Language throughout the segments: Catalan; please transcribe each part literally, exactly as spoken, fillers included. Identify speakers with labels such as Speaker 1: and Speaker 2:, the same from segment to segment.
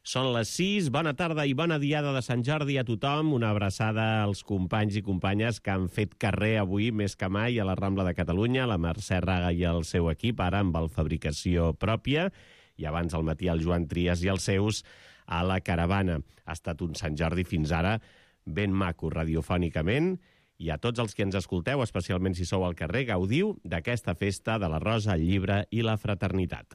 Speaker 1: Són les sis, bona tarda i bona diada de Sant Jordi a tothom. Una abraçada als companys i companyes que han fet carrer avui més que mai a la Rambla de Catalunya, la Mercè Raga i el seu equip, ara amb el Fabricació Pròpia, i abans al matí el Joan Trias i els seus a la Caravana. Ha estat un Sant Jordi fins ara ben maco radiofònicament, i a tots els que ens escolteu, especialment si sou al carrer, gaudiu d'aquesta festa de la Rosa, el Llibre i la Fraternitat.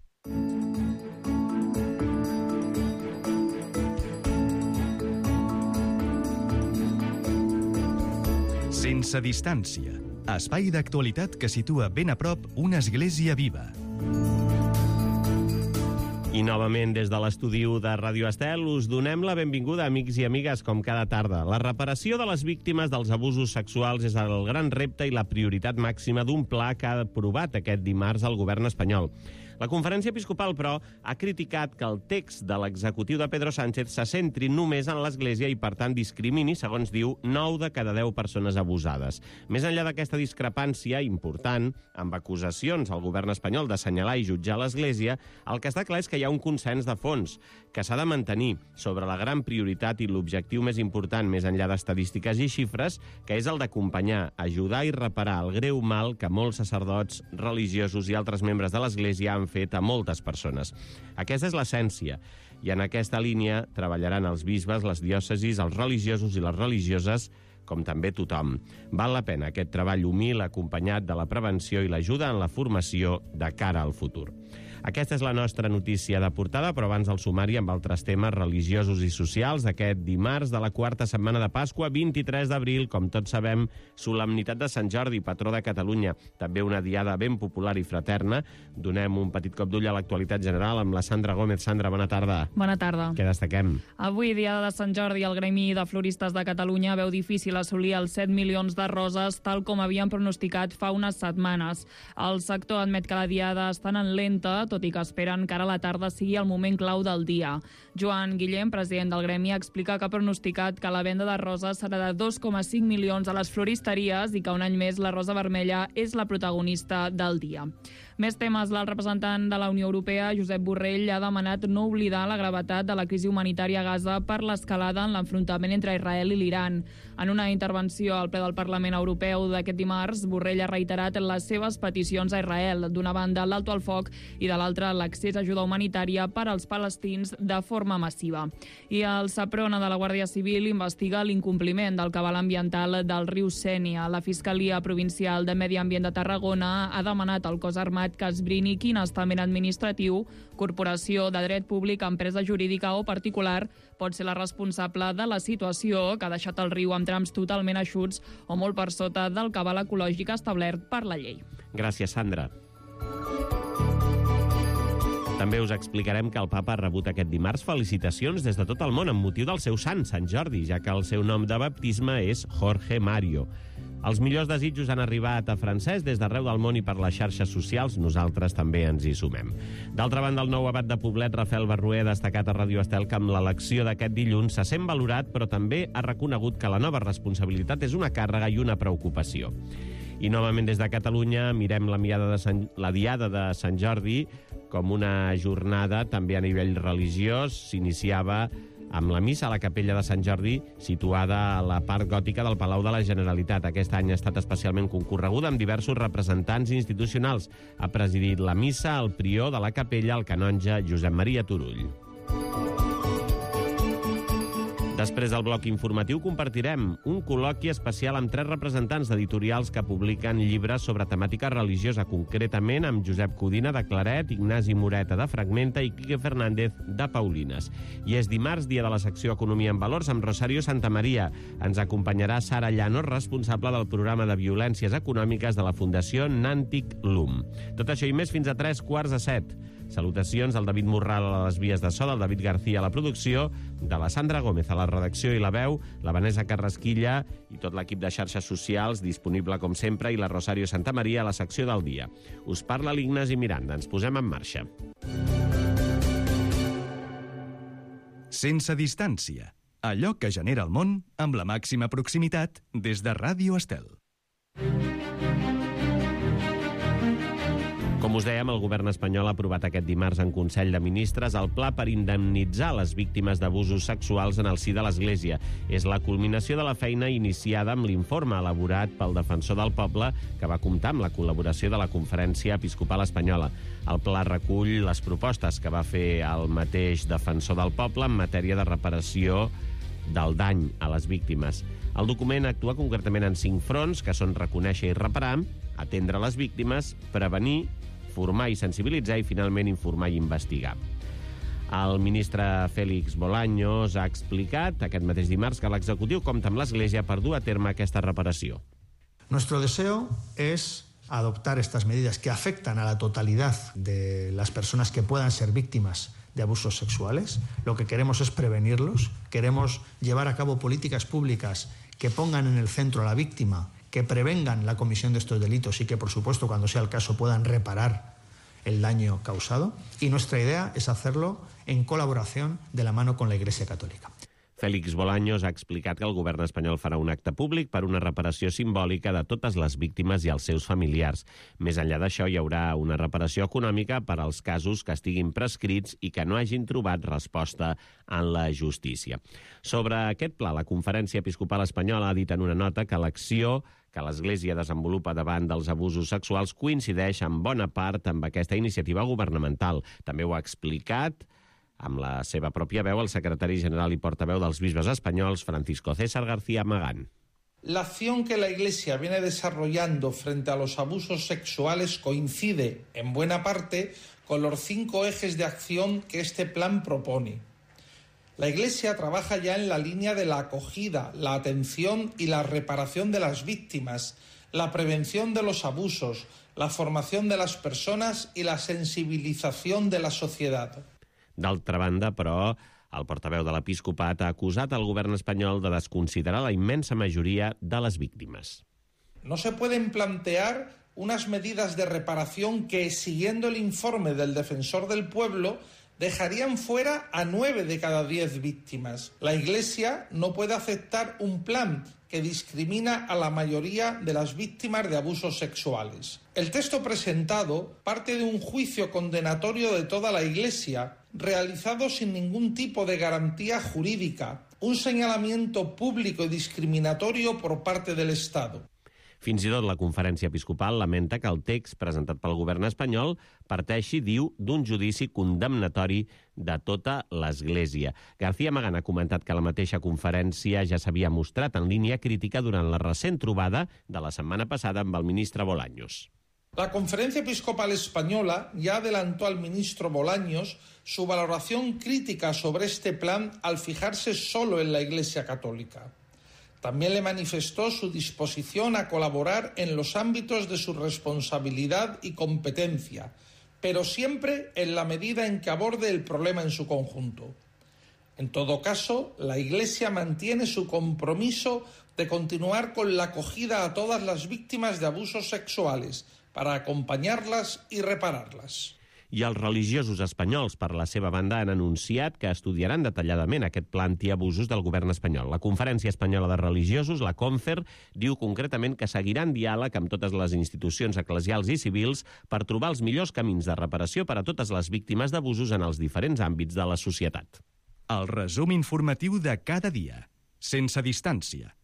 Speaker 2: Sense distància, espai d'actualitat que situa ben a prop una església viva.
Speaker 1: I novament des de l'estudi de Ràdio Estel us donem la benvinguda, amics i amigues, com cada tarda. La reparació de les víctimes dels abusos sexuals és el gran repte i la prioritat màxima d'un pla que ha aprovat aquest dimarts el govern espanyol. La Conferència Episcopal, però, ha criticat que el text de l'executiu de Pedro Sánchez se centri només en l'Església i, per tant, discrimini, segons diu, nou de cada deu persones abusades. Més enllà d'aquesta discrepància important, amb acusacions al govern espanyol d'assenyalar i jutjar l'Església, el que està clar és que hi ha un consens de fons que s'ha de mantenir sobre la gran prioritat i l'objectiu més important, més enllà d'estadístiques i xifres, que és el d'acompanyar, ajudar i reparar el greu mal que molts sacerdots, religiosos i altres membres de l'Església han fet a moltes persones. Aquesta és l'essència, i en aquesta línia treballaran els bisbes, les diòcesis, els religiosos i les religioses, com també tothom. Val la pena aquest treball humil acompanyat de la prevenció i l'ajuda en la formació de cara al futur. Aquesta és la nostra notícia de portada, però abans del sumari amb altres temes religiosos i socials d'aquest dimarts de la quarta setmana de Pasqua, vint-i-tres d'abril, com tots sabem, solemnitat de Sant Jordi, patró de Catalunya, també una diada ben popular i fraterna. Donem un petit cop d'ull a l'actualitat general amb la Sandra Gómez. Sandra, bona tarda.
Speaker 3: Bona tarda.
Speaker 1: Què destaquem?
Speaker 3: Avui, diada de Sant Jordi, el Gremi de Floristes de Catalunya veu difícil assolir els set milions de roses, tal com havien pronosticat fa unes setmanes. El sector admet que la diada està anant lenta, tot i que esperen que ara a la tarda sigui el moment clau del dia. Joan Guillem, president del Gremi, explica que ha pronosticat que la venda de roses serà de dos coma cinc milions a les floristeries i que un any més la rosa vermella és la protagonista del dia. Més temes. El representant de la Unió Europea, Josep Borrell, ha demanat no oblidar la gravetat de la crisi humanitària a Gaza per l'escalada en l'enfrontament entre Israel i l'Iran. En una intervenció al ple del Parlament Europeu d'aquest dimarts, Borrell ha reiterat les seves peticions a Israel. D'una banda, l'alto al foc i de l'altra, l'accés a ajuda humanitària per als palestins de forma massiva. I el Seprona de la Guàrdia Civil investiga l'incompliment del cabal ambiental del riu Sénia. La Fiscalia Provincial de Medi Ambient de Tarragona ha demanat al cos armat que esbrini quin estament administratiu, corporació de dret públic, empresa jurídica o particular pot ser la responsable de la situació que ha deixat el riu amb trams totalment eixuts o molt per sota del cabal ecològic establert per la llei.
Speaker 1: Gràcies, Sandra. També us explicarem que el papa ha rebut aquest dimarts felicitacions des de tot el món amb motiu del seu sant, Sant Jordi, ja que el seu nom de baptisme és Jorge Mario. Els millors desitjos han arribat a Francesc des d'arreu del món i per les xarxes socials. Nosaltres també ens hi sumem. D'altra banda, el nou abat de Poblet, Rafael Barrué, ha destacat a Ràdio Estel que amb l'elecció d'aquest dilluns se sent valorat, però també ha reconegut que la nova responsabilitat és una càrrega i una preocupació. I novament des de Catalunya mirem la, de Sant, la diada de Sant Jordi com una jornada també a nivell religiós. S'iniciava amb la missa a la capella de Sant Jordi, situada a la part gòtica del Palau de la Generalitat. Aquest any ha estat especialment concorreguda amb diversos representants institucionals. Ha presidit la missa el prior de la capella, el canonge Josep Maria Turull. Després del bloc informatiu compartirem un col·loqui especial amb tres representants d'editorials que publiquen llibres sobre temàtica religiosa, concretament amb Josep Codina de Claret, Ignasi Moreta de Fragmenta i Quique Fernández de Paulines. I és dimarts, dia de la secció Economia en Valors, amb Rosario Santamaria. Ens acompanyarà Sara Llanos, responsable del programa de violències econòmiques de la Fundació Nàntic Lum. Tot això i més fins a tres quarts de set. Salutacions al David Morral a les vies de so, del David García a la producció, de la Sandra Gómez a la redacció i la veu, la Vanessa Carrasquilla i tot l'equip de xarxes socials disponible com sempre, i la Rosario Santamaria a la secció del dia. Us parla l'Ignasi Miranda. Ens posem en marxa.
Speaker 2: Sense distància. Allò que genera el món amb la màxima proximitat des de Ràdio Estel.
Speaker 1: Com Com us dèiem, el govern espanyol ha aprovat aquest dimarts en Consell de Ministres el pla per indemnitzar les víctimes d'abusos sexuals en el si de l'Església. És la culminació de la feina iniciada amb l'informe elaborat pel Defensor del Poble, que va comptar amb la col·laboració de la Conferència Episcopal Espanyola. El pla recull les propostes que va fer el mateix Defensor del Poble en matèria de reparació del dany a les víctimes. El document actua concretament en cinc fronts, que són reconèixer i reparar, atendre les víctimes, prevenir, formar i sensibilitzar i, finalment, informar i investigar. El ministre Félix Bolaños ha explicat aquest mateix dimarts que l'executiu compta amb l'Església per dur a terme aquesta reparació.
Speaker 4: Nuestro deseo es adoptar estas medidas que afectan a la totalidad de las personas que puedan ser víctimas de abusos sexuales. Lo que queremos es prevenirlos, queremos llevar a cabo políticas públicas que pongan en el centro a la víctima, que prevengan la comisión de estos delitos y que, por supuesto, cuando sea el caso, puedan reparar el daño causado. Y nuestra idea es hacerlo en colaboración de la mano con la Iglesia Católica.
Speaker 1: Félix Bolaños ha explicat que el govern espanyol farà un acte públic per una reparació simbòlica de totes les víctimes i els seus familiars. Més enllà d'això, hi haurà una reparació econòmica per als casos que estiguin prescrits i que no hagin trobat resposta en la justícia. Sobre aquest pla, la Conferència Episcopal Espanyola ha dit en una nota que l'acció que l'Església desenvolupa davant dels abusos sexuals coincideix en bona part amb aquesta iniciativa governamental. També ho ha explicat amb la seva pròpia veu el secretari general i portaveu dels bisbes espanyols, Francisco César García Magán.
Speaker 5: La acción que la Iglesia viene desarrollando frente a los abusos sexuales coincide, en buena parte, con los cinco ejes de acción que este plan propone. La Iglesia trabaja ya en la línea de la acogida, la atención y la reparación de las víctimas, la prevención de los abusos, la formación de las personas y la sensibilización de la sociedad.
Speaker 1: D'altra banda, però, el portaveu de l'Episcopat ha acusat el govern espanyol de desconsiderar la immensa majoria de les víctimes.
Speaker 5: No se pueden plantear unas medidas de reparación que, siguiendo el informe del Defensor del Pueblo, dejarían fuera a nueve de cada diez víctimas. La Iglesia no puede aceptar un plan que discrimina a la mayoría de las víctimas de abusos sexuales. El texto presentado parte de un juicio condenatorio de toda la Iglesia, realizado sin ningún tipo de garantía jurídica, un señalamiento público y discriminatorio por parte del Estado.
Speaker 1: Fins i tot la Conferència Episcopal lamenta que el text presentat pel govern espanyol parteixi, diu, d'un judici condemnatori de tota l'Església. García Magán ha comentat que la mateixa conferència ja s'havia mostrat en línia crítica durant la recent trobada de la setmana passada amb el ministre Bolaños.
Speaker 5: La Conferencia Episcopal Española ya adelantó al ministro Bolaños su valoración crítica sobre este plan al fijarse solo en la Iglesia Católica. También le manifestó su disposición a colaborar en los ámbitos de su responsabilidad y competencia, pero siempre en la medida en que aborde el problema en su conjunto. En todo caso, la Iglesia mantiene su compromiso de continuar con la acogida a todas las víctimas de abusos sexuales para acompañarlas y repararlas.
Speaker 1: I els religiosos espanyols, per la seva banda, han anunciat que estudiaran detalladament aquest pla antiabusos del govern espanyol. La Conferència Espanyola de Religiosos, la CONFER, diu concretament que seguiran diàleg amb totes les institucions eclesials i civils per trobar els millors camins de reparació per a totes les víctimes d'abusos en els diferents àmbits de la societat.
Speaker 2: El resum informatiu de cada dia, sense distància.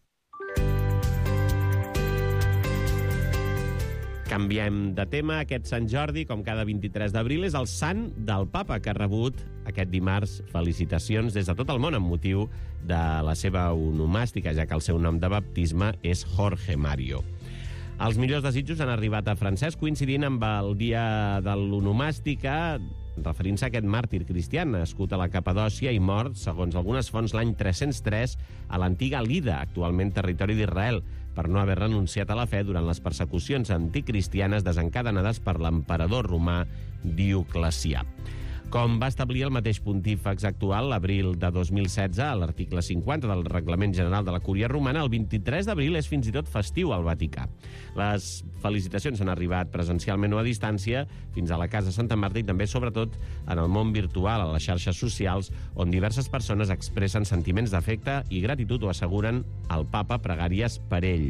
Speaker 1: Canviem de tema. Aquest Sant Jordi, com cada vint-i-tres d'abril, és el sant del Papa, que ha rebut aquest dimarts felicitacions des de tot el món amb motiu de la seva onomàstica, ja que el seu nom de baptisme és Jorge Mario. Els millors desitjos han arribat a Francesc coincidint amb el dia de l'onomàstica, referint-se a aquest màrtir cristià nascut a la Capadòcia i mort, segons algunes fonts, l'any tres-cents tres a l'antiga Lida, actualment territori d'Israel, per no haver renunciat a la fe durant les persecucions anticristianes desencadenades per l'emperador romà Dioclecià. Com va establir el mateix pontífex actual l'abril de dos mil setze a l'article cinquanta del Reglament General de la Cúria Romana, el vint-i-tres d'abril és fins i tot festiu al Vaticà. Les felicitacions han arribat presencialment o a distància fins a la Casa Santa Marta i també, sobretot, en el món virtual, a les xarxes socials, on diverses persones expressen sentiments d'afecte i gratitud o asseguren al papa pregàries per ell.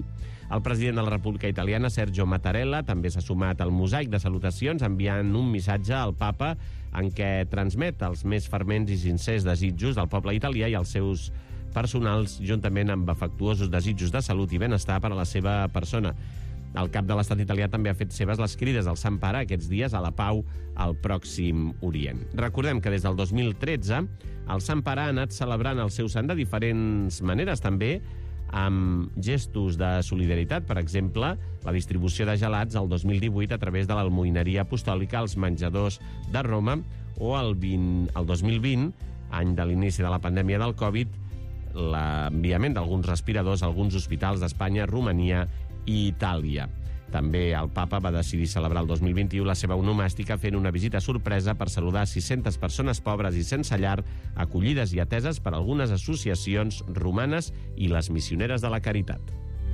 Speaker 1: El president de la República Italiana, Sergio Mattarella, també s'ha sumat al mosaic de salutacions enviant un missatge al papa en què transmet els més fervents i sincers desitjos del poble italià i els seus personals, juntament amb afectuosos desitjos de salut i benestar per a la seva persona. El cap de l'estat italià també ha fet seves les crides del Sant Pare aquests dies a la pau al Pròxim Orient. Recordem que des del dos mil tretze el Sant Pare ha anat celebrant el seu sant de diferents maneres, també amb gestos de solidaritat, per exemple, la distribució de gelats el dos mil divuit a través de l'almoineria apostòlica als menjadors de Roma, o el, vint, el dos mil vint, any de l'inici de la pandèmia del Covid, l'enviament d'alguns respiradors a alguns hospitals d'Espanya, Romania i Itàlia. També el papa va decidir celebrar el dos mil vint-i-u la seva onomàstica fent una visita sorpresa per saludar sis-centes persones pobres i sense llar, acollides i ateses per algunes associacions romanes i les missioneres de la caritat.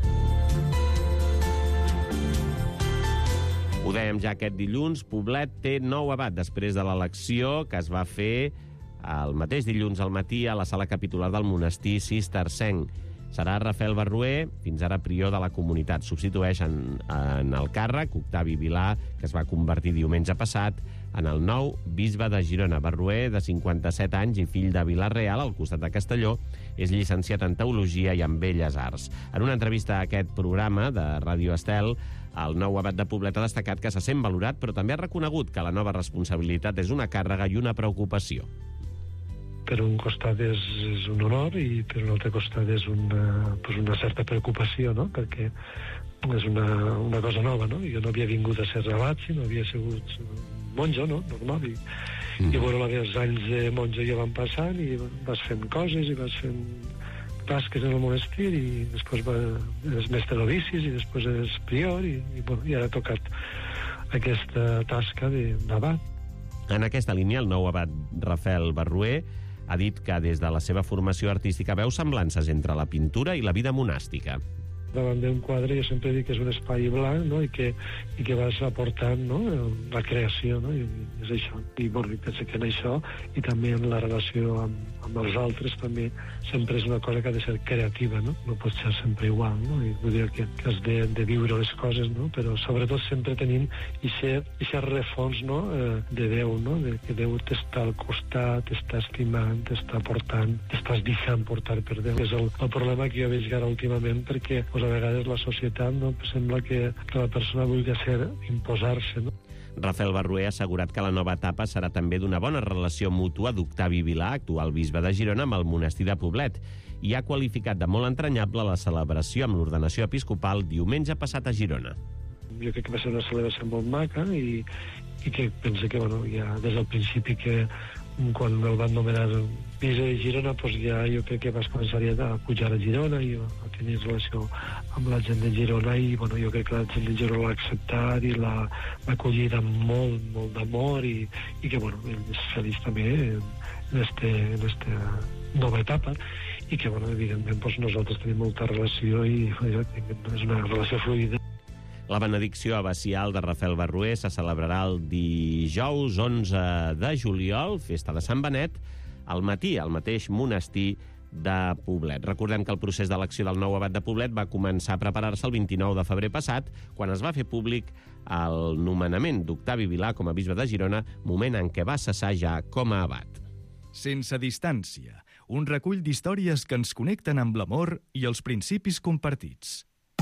Speaker 1: Ho dèiem ja aquest dilluns, Poblet té nou abat després de l'elecció que es va fer el mateix dilluns al matí a la sala capitular del monestir cistercenc. Serà Rafael Barrué, fins ara prior de la comunitat. Substitueix en, en el càrrec Octavi Vilà, que es va convertir diumenge passat en el nou bisbe de Girona. Barrué, de cinquanta-set anys i fill de Vilar-real, al costat de Castelló, és llicenciat en Teologia i en Belles Arts. En una entrevista a aquest programa de Ràdio Estel, el nou abat de Poblet ha destacat que se sent valorat, però també ha reconegut que la nova responsabilitat és una càrrega i una preocupació.
Speaker 6: Per un costat és, és un honor i per un altre costat és una, pues una certa preocupació, no? Perquè és una, una cosa nova, no? Jo no havia vingut a ser abat, sinó havia sigut monjo, no? Normal. I, mm. i bueno, els anys de monjo ja van passant i vas fent coses i vas fent tasques en el monestir i després va, és mestre novicis i després és prior i, i, bueno, i ara ha tocat aquesta tasca d'abat.
Speaker 1: En aquesta línia, el nou abat Rafael Barrué ha dit que des de la seva formació artística veu semblances entre la pintura i la vida monàstica.
Speaker 6: Davant d'un quadre jo sempre dic que és un espai blanc, no? I, que, i que vas aportant, no? La creació, no? I és això. I bueno, penso que en això i també en la relació amb, amb els altres també sempre és una cosa que ha de ser creativa, no? No pot ser sempre igual, no? I vull dir que, que has de, de viure les coses, no? Però sobretot sempre tenint aquest refons, no? Eh, de Déu, no? De que Déu t'està al costat, t'està estimant, t'està portant, t'estàs deixant portar per Déu. És el, el problema que jo veig ara últimament, perquè pues, a vegades la societat, no? Sembla que, que la persona vulgui ser imposar-se, no?
Speaker 1: Rafael Barrué ha assegurat que la nova etapa serà també d'una bona relació mútua d'Octavi Vilà, actual bisbe de Girona, amb el monestir de Poblet, i ha qualificat de molt entranyable la celebració amb l'ordenació episcopal diumenge passat a Girona.
Speaker 6: Jo crec que va ser una celebració molt maca i, i que penso que bueno, ja des del principi que quan el van nomenar bisbe de Girona, doncs ja jo crec que vas començar a pujar a Girona i a tenir relació amb la gent de Girona i bueno, jo crec que la gent de Girona l'ha acceptat i l'ha acollit amb molt, molt d'amor i, i que bueno, és feliç també en aquesta nova etapa i que bueno, evidentment doncs, nosaltres tenim molta relació i és una relació fluida.
Speaker 1: La benedicció abacial de Rafael Barrué se celebrarà el dijous onze de juliol, festa de Sant Benet, al matí, al mateix monestir de Poblet. Recordem que el procés d'elecció del nou abat de Poblet va començar a preparar-se el vint-i-nou de febrer passat, quan es va fer públic el nomenament d'Octavi Vilà com a bisbe de Girona, moment en què va cessar ja com a abat.
Speaker 2: Sense distància, un recull d'històries que ens connecten amb l'amor i els principis compartits.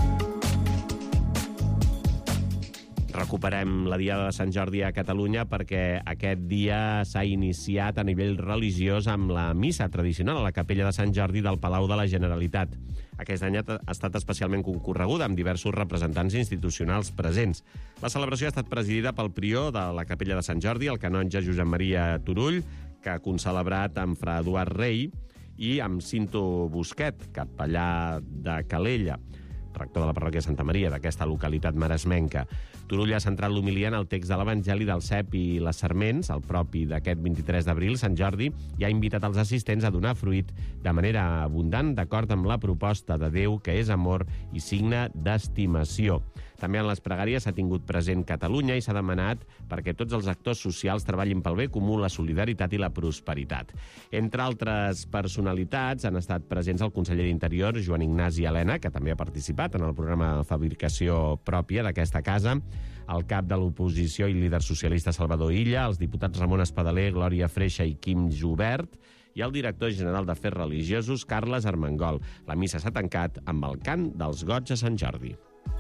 Speaker 1: Recuperem la Diada de Sant Jordi a Catalunya perquè aquest dia s'ha iniciat a nivell religiós amb la missa tradicional a la capella de Sant Jordi del Palau de la Generalitat. Aquest any ha estat especialment concorreguda amb diversos representants institucionals presents. La celebració ha estat presidida pel prior de la capella de Sant Jordi, el canonge Josep Maria Turull, que ha concelebrat amb fra Eduard Rei, i amb Cinto Busquet, capellà de Calella, rector de la parròquia Santa Maria d'aquesta localitat maresmenca. Turull ha centrat l'homilia en el text de l'Evangeli del cep i les sarments, el propi d'aquest vint-i-tres d'abril, Sant Jordi, i ha invitat els assistents a donar fruit de manera abundant d'acord amb la proposta de Déu, que és amor i signe d'estimació. També en les pregàries s'ha tingut present Catalunya i s'ha demanat perquè tots els actors socials treballin pel bé comú, la solidaritat i la prosperitat. Entre altres personalitats han estat presents el conseller d'Interior, Joan Ignasi Elena, que també ha participat en el programa de fabricació pròpia d'aquesta casa, el cap de l'oposició i líder socialista Salvador Illa, els diputats Ramon Espadaler, Glòria Freixa i Quim Jubert, i el director general d'Afers Religiosos, Carles Armengol. La missa s'ha tancat amb el cant dels goig a Sant Jordi.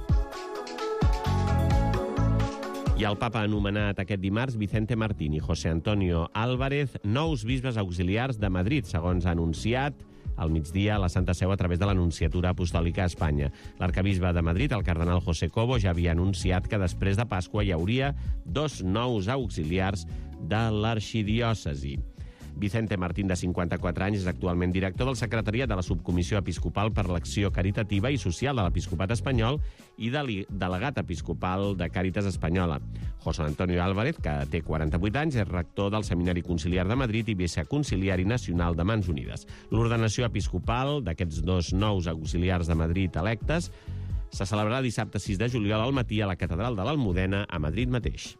Speaker 1: I el papa ha anomenat aquest dimarts Vicente Martín i José Antonio Álvarez nous bisbes auxiliars de Madrid, segons ha anunciat al migdia a la Santa Seu a través de l'Anunciatura Apostòlica a Espanya. L'arcabisbe de Madrid, el cardenal José Cobo, ja havia anunciat que després de Pasqua hi hauria dos nous auxiliars de l'arxidiòcesi. Vicente Martín, de cinquanta-quatre anys, és actualment director del secretariat de la Subcomissió Episcopal per l'Acció Caritativa i Social de l'Episcopat espanyol i delegat episcopal de Càritas Espanyola. José Antonio Álvarez, que té quaranta-vuit anys, és rector del Seminari Conciliar de Madrid i viceconciliari nacional de Mans Unides. L'ordenació episcopal d'aquests dos nous auxiliars de Madrid electes se celebrarà dissabte sis de juliol al matí a la Catedral de l'Almudena, a Madrid mateix.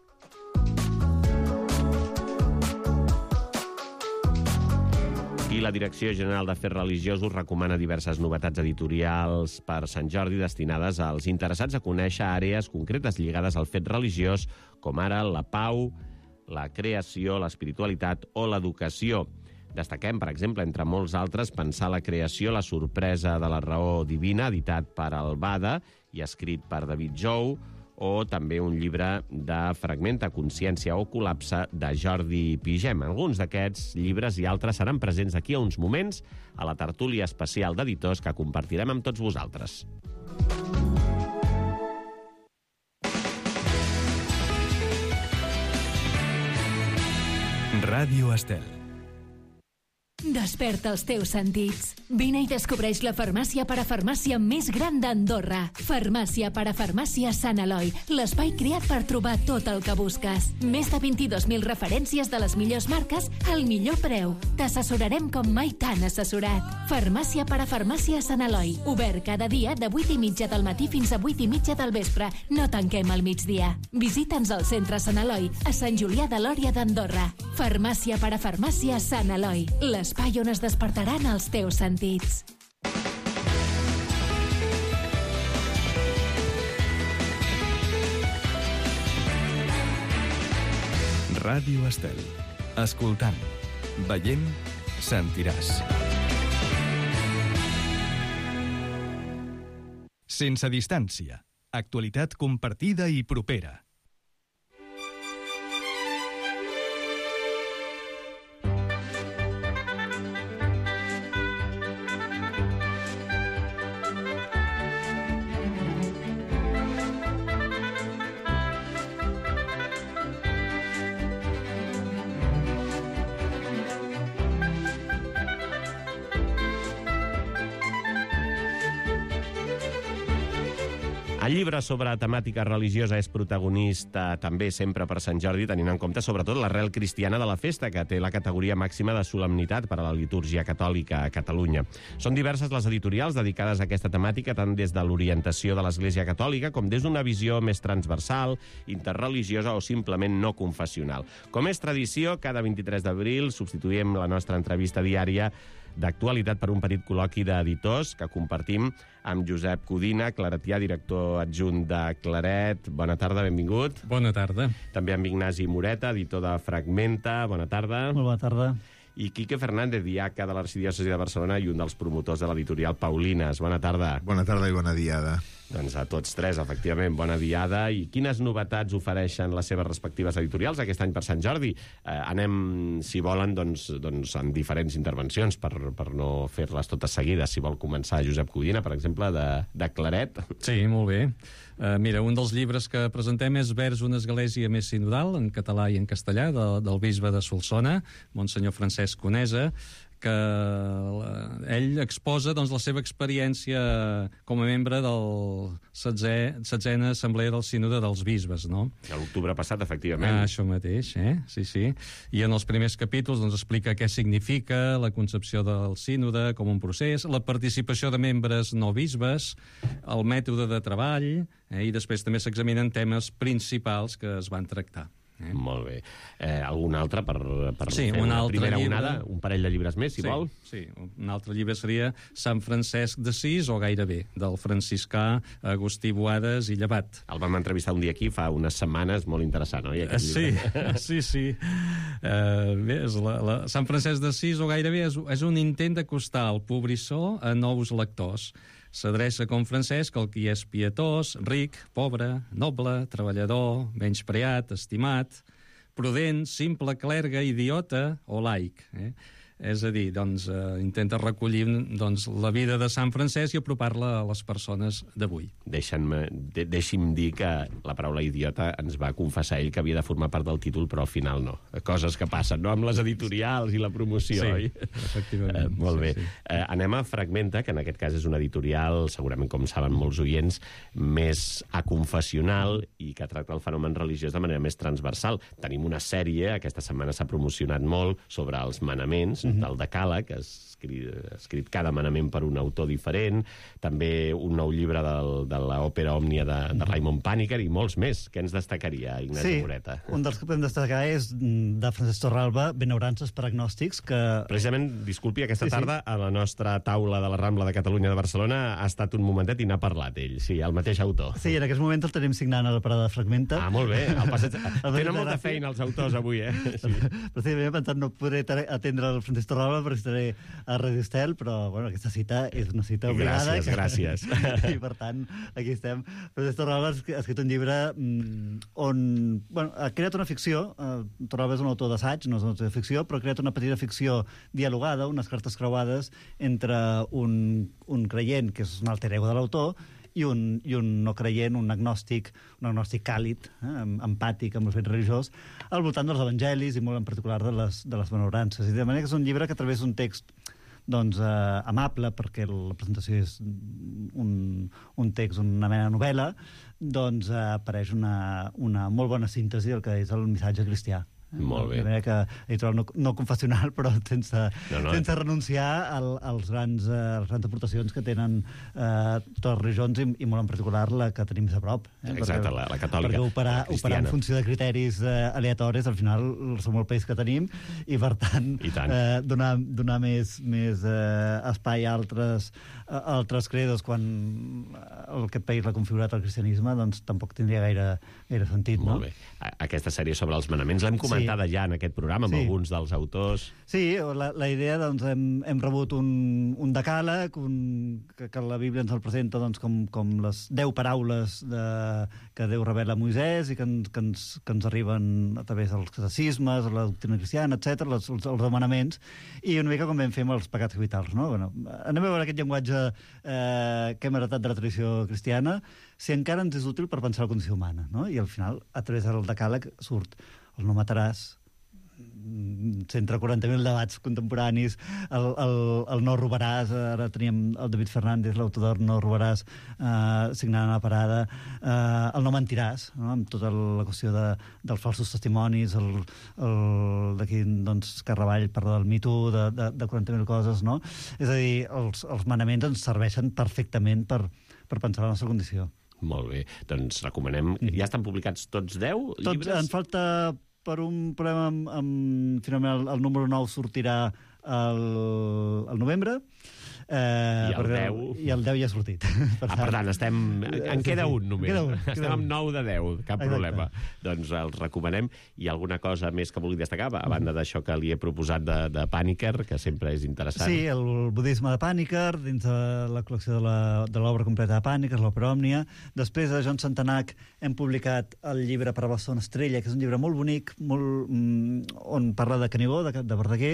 Speaker 1: I la Direcció General d'Afers Religiosos recomana diverses novetats editorials per Sant Jordi destinades als interessats a conèixer àrees concretes lligades al fet religiós, com ara la pau, la creació, l'espiritualitat o l'educació. Destaquem, per exemple, entre molts altres, Pensar la creació, la sorpresa de la raó divina, editat per Albada i escrit per David Jou, o també un llibre de Fragmenta, consciència o col·lapse, de Jordi Pigem. Alguns d'aquests llibres i altres seran presents d'aquí a uns moments a la tertúlia especial d'editors que compartirem amb tots vosaltres.
Speaker 2: Ràdio Estel.
Speaker 7: Desperta els teus sentits. Vine i descobreix la farmàcia parafarmàcia més gran d'Andorra. Farmàcia parafarmàcia Sant Eloi, l'espai creat per trobar tot el que busques. Més de vint-i-dos mil referències de les millors marques al millor preu. T'assessorarem com mai t'han assessorat. Farmàcia parafarmàcia Sant Eloi, obert cada dia de vuit i mitja del matí fins a vuit i mitja del vespre. No tanquem al migdia. Visita'ns al centre Sant Eloi, a Sant Julià de Lòria d'Andorra. Farmàcia parafarmàcia Sant Eloi, l'espai on es despertaran els teus sentits.
Speaker 2: Ràdio Estel. Escoltant, veient, sentiràs. Sense distància. Actualitat compartida i propera.
Speaker 1: El llibre sobre temàtica religiosa és protagonista també sempre per Sant Jordi, tenint en compte sobretot l'arrel cristiana de la festa, que té la categoria màxima de solemnitat per a la litúrgia catòlica a Catalunya. Són diverses les editorials dedicades a aquesta temàtica, tant des de l'orientació de l'Església Catòlica com des d'una visió més transversal, interreligiosa o simplement no confessional. Com és tradició, cada vint-i-tres d'abril substituïm la nostra entrevista diària d'actualitat per un petit col·loqui d'editors que compartim amb Josep Codina, claretià, director adjunt de Claret. Bona tarda, benvingut.
Speaker 8: Bona tarda.
Speaker 1: També amb Ignasi Moreta, editor de Fragmenta. Bona tarda.
Speaker 9: Molt bona tarda.
Speaker 1: I Quique Fernández, diaca de l'Arxidiòcesi de Barcelona i un dels promotors de l'editorial Paulines. Bona tarda.
Speaker 10: Bona tarda i bona diada.
Speaker 1: Doncs a tots tres, efectivament, bona diada. I quines novetats ofereixen les seves respectives editorials aquest any per Sant Jordi? Eh, anem, si volen, doncs, doncs en diferents intervencions per, per no fer-les totes seguides. Si vol començar Josep Codina, per exemple, de, de Claret.
Speaker 8: Sí, molt bé. Uh, mira, un dels llibres que presentem és Vers una església més sinodal, en català i en castellà, de, del bisbe de Solsona, Monsenyor Francesc Conesa, que ell exposa doncs, la seva experiència com a membre del setzena Assemblea del Sínode dels Bisbes, no?
Speaker 1: A l'octubre passat, efectivament.
Speaker 8: Ah, això mateix, eh? Sí, sí. I en els primers capítols doncs, explica què significa la concepció del sínode com un procés, la participació de membres no bisbes, el mètode de treball, eh? I després també s'examinen temes principals que es van tractar. Eh?
Speaker 1: Molt bé. Eh, algun altre per, per
Speaker 8: sí,
Speaker 1: fer
Speaker 8: un
Speaker 1: una
Speaker 8: altre
Speaker 1: primera
Speaker 8: llibre...
Speaker 1: onada? Un parell de llibres més, si
Speaker 8: sí,
Speaker 1: vol?
Speaker 8: Sí, un altre llibre seria Sant Francesc d'Assís, o gairebé, del franciscà Agustí Boades i Llevat.
Speaker 1: El vam entrevistar un dia aquí, fa unes setmanes, molt interessant, oi?
Speaker 8: Sí, sí, sí. Uh, bé, és la, la... Sant Francesc d'Assís, o gairebé, és, és un intent d'acostar el pobrissó a nous lectors. S'adreça com Francesc al qui és pietós, ric, pobre, noble, treballador, menyspreat, estimat, prudent, simple, clergue, idiota o laic. Eh? És a dir, doncs, eh, intenta recollir doncs, la vida de Sant Francesc i apropar-la a les persones d'avui.
Speaker 1: Deixa'm, de, deixi'm dir que la paraula idiota ens va confessar ell que havia de formar part del títol, però al final no. Coses que passen, no?, amb les editorials i la promoció,
Speaker 8: sí,
Speaker 1: oi?
Speaker 8: Efectivament.
Speaker 1: Eh, molt
Speaker 8: sí,
Speaker 1: bé.
Speaker 8: Sí.
Speaker 1: Eh, anem a Fragmenta, que en aquest cas és una editorial, segurament, com saben molts oients, més aconfessional i que tracta el fenomen religiós de manera més transversal. Tenim una sèrie, aquesta setmana s'ha promocionat molt, sobre els manaments, mm-hmm. del Decàleg, que és escrit cada manament per un autor diferent, també un nou llibre del, de l'òpera òmnia de, de Raimon Pàniker i molts més. Què ens destacaria, Ignasi
Speaker 9: sí,
Speaker 1: Moreta?
Speaker 9: Un dels que podem destacar és de Francesc Torralba, Benaurances per agnòstics, que...
Speaker 1: Precisament, disculpi, aquesta
Speaker 9: sí,
Speaker 1: tarda
Speaker 9: sí.
Speaker 1: a la nostra taula de la Rambla de Catalunya de Barcelona ha estat un momentet i n'ha parlat ell, sí, el mateix autor.
Speaker 9: Sí, en aquest moment el tenim signant a la parada de Fragmenta.
Speaker 1: Ah, molt bé. El passeig... Tenen molta feina els autors avui, eh? Sí.
Speaker 9: Però sí, m'he pensat no podré atendre el Francesc Torralba perquè estaré a Radio Estel, però bueno, aquesta cita és una cita obligada.
Speaker 1: Gràcies, gràcies.
Speaker 9: I per tant, aquí estem. Francesc Torralba ha escrit un llibre on... Bueno, ha creat una ficció. Torralba és un autor d'assaig, no és un autor de ficció, però ha creat una petita ficció dialogada, unes cartes creuades entre un, un creient, que és un alter ego de l'autor, i un, i un no creient, un agnòstic, un agnòstic càlid, eh, empàtic amb el fet religiós, al voltant dels evangelis i molt en particular de les, de les benaurances. I de manera que és un llibre que a través d'un text doncs, eh, amable, perquè la presentació és un, un text, una mena de novel·la, doncs eh, apareix una, una molt bona síntesi del que és el missatge cristià.
Speaker 1: Molt bé.
Speaker 9: De manera que editorial no, no confessional, però sense,
Speaker 1: no, no.
Speaker 9: sense renunciar al, als grans, eh, les grans aportacions que tenen eh, totes les religions i, i molt en particular la que tenim més a prop. Eh?
Speaker 1: Exacte,
Speaker 9: perquè,
Speaker 1: la, la catòlica,
Speaker 9: perquè operar,
Speaker 1: la cristiana.
Speaker 9: operar en funció de criteris eh, aleatoris, al final som el país que tenim i, per tant,
Speaker 1: I tant.
Speaker 9: eh, donar, donar més, més eh, espai a altres, a altres credos quan aquest país l'ha configurat el cristianisme, doncs tampoc tindria gaire, gaire sentit.
Speaker 1: Molt
Speaker 9: no?
Speaker 1: bé. Aquesta sèrie sobre els manaments l'hem comentada sí. ja en aquest programa amb
Speaker 9: sí.
Speaker 1: alguns dels autors.
Speaker 9: Sí, la, la idea, doncs, hem, hem rebut un, un decàleg, un, que, que la Bíblia ens el presenta doncs, com, com les deu paraules de, que Déu revela a Moisès i que, en, que, ens, que ens arriben a través dels catecismes, la doctrina cristiana, etcètera, els, els, els demanaments, i una mica com vam fer amb els pecats capitals. No? Bueno, anem a veure aquest llenguatge eh, que hem heretat de la tradició cristiana, si encara ens és útil per pensar la condició humana. No? I al final, a través del decàleg, surt el no mataràs, cent quaranta mil debats contemporanis, el, el, el no robaràs, ara teníem el David Fernández, l'autor del no robaràs, eh, signant a la parada, eh, el no mentiràs, no? Amb tota la qüestió de, dels falsos testimonis, el, el d'aquí, doncs, Carravall parla del Me Too, de, de, de quaranta mil coses, no? És a dir, els, els manaments ens serveixen perfectament per, per pensar la nostra condició.
Speaker 1: Molt bé, doncs recomanem... Ja estan publicats tots deu llibres?
Speaker 9: Tots, en falta... per un problema amb, amb finalment el, el número nou sortirà al, al novembre. Eh,
Speaker 1: I el deu.
Speaker 9: I el deu ja ha sortit.
Speaker 1: Per ah, per tant, estem... En
Speaker 9: sí,
Speaker 1: queda
Speaker 9: sí.
Speaker 1: un només.
Speaker 9: Queda un,
Speaker 1: estem
Speaker 9: queda
Speaker 1: amb
Speaker 9: un.
Speaker 1: nou de deu, cap
Speaker 9: Exacte.
Speaker 1: problema. Doncs els recomanem. I alguna cosa més que vulgui destacar, a banda d'això que li he proposat de, de Pàniker, que sempre és interessant.
Speaker 9: Sí, el budisme de Pàniker, dins de la col·lecció de l'obra completa de Pàniker, l'òpera òmnia. Després, de John Santanac, hem publicat el llibre Per a Bastó Estrella, que és un llibre molt bonic, molt, mm, on parla de Canigó, de, de Verdaguer,